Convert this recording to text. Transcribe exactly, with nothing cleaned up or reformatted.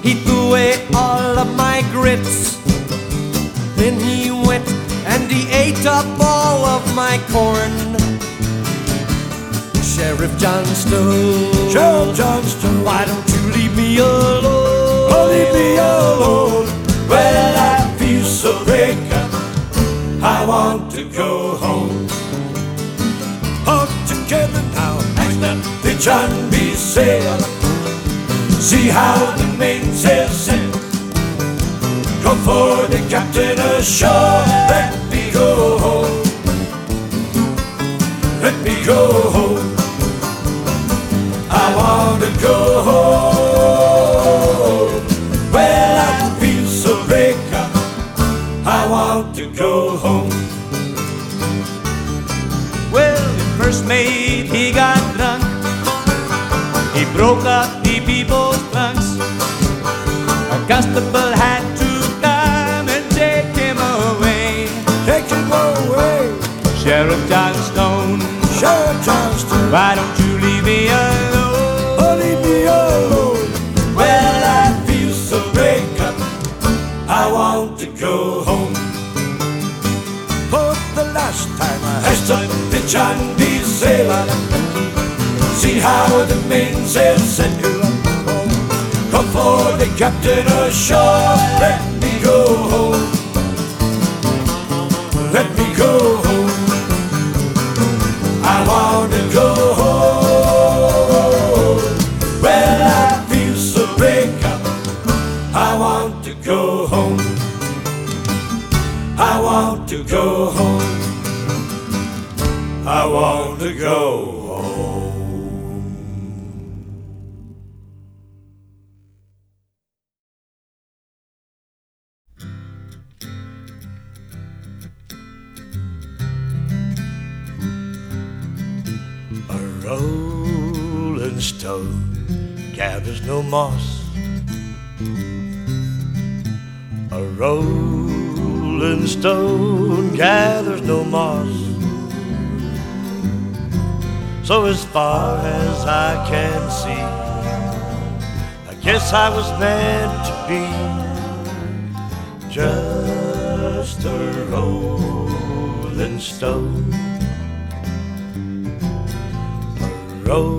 He threw away all of my grits. Then he went and he ate up all of my corn. Sheriff Johnstone, Sheriff Johnstone, why don't you leave me alone? oh, leave me alone. Well, I feel so breakup, I want to go home. All together now, next up the John B. sail. See how the mainsail set. Go for the captain ashore. Let me go home. Let me go home. I want to go home. Well, I feel so break up, I want to go home. Well, the first mate, he got drunk. He broke up the people's trunks. A constable had to come and take him away. Take him away, Sheriff Johnstone, Sheriff Johnstone, why don't you leave me alone? oh, leave me alone. Well, I feel so break up, I want to go home. For the last time I stood the John B. sail. See how the mainsail set. Come for the captain ashore. Let me go home. Let me go home. I want to go home. Well, I feel so break up, I want to go home. I want to go home. I want to go home. A rolling stone gathers no moss. A rolling stone gathers no moss. So as far as I can see, I guess I was meant to be just a rolling stone. A rolling